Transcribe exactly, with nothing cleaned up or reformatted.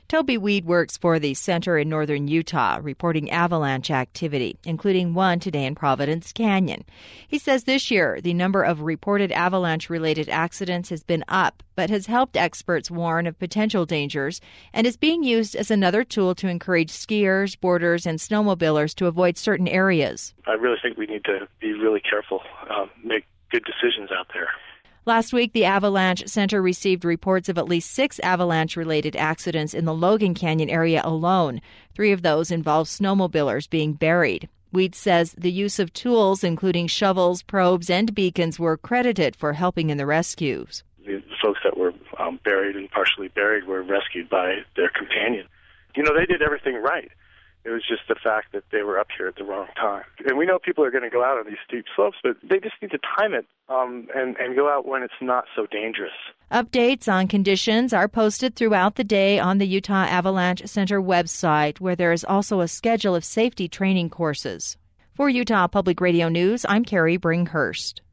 Toby Weed works for the center in northern Utah, reporting avalanche activity, including one today in Providence Canyon. He says this year the number of reported avalanche-related accidents has been up, but has helped experts warn of potential dangers and is being used as another tool to encourage skiers, boarders, and snowmobilers to avoid certain areas. I really think we need to be really careful, um, make good decisions out there. Last week, the Avalanche Center received reports of at least six avalanche-related accidents in the Logan Canyon area alone. Three of those involved snowmobilers being buried. Weed says the use of tools, including shovels, probes, and beacons, were credited for helping in the rescues. The folks that were um, buried and partially buried were rescued by their companion. You know, they did everything right. It was just the fact that they were up here at the wrong time. And we know people are going to go out on these steep slopes, but they just need to time it um, and, and go out when it's not so dangerous. Updates on conditions are posted throughout the day on the Utah Avalanche Center website, where there is also a schedule of safety training courses. For Utah Public Radio News, I'm Carrie Bringhurst.